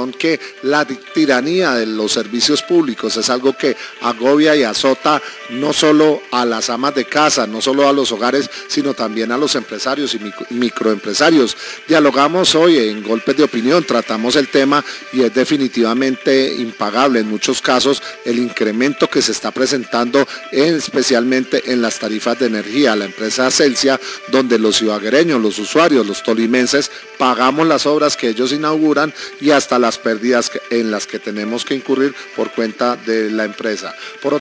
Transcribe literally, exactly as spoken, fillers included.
que la tiranía de los servicios públicos es algo que agobia y azota no solo a las amas de casa, no solo a los hogares, sino también a los empresarios y microempresarios. Dialogamos hoy en Golpes de Opinión, tratamos el tema y es definitivamente impagable en muchos casos el incremento que se está presentando, en, especialmente en las tarifas de energía. La empresa Celsia, donde los ibaguereños, los usuarios, los tolimenses, pagamos las obras que ellos inauguran y hasta las pérdidas en las que tenemos que incurrir por cuenta de la empresa. Por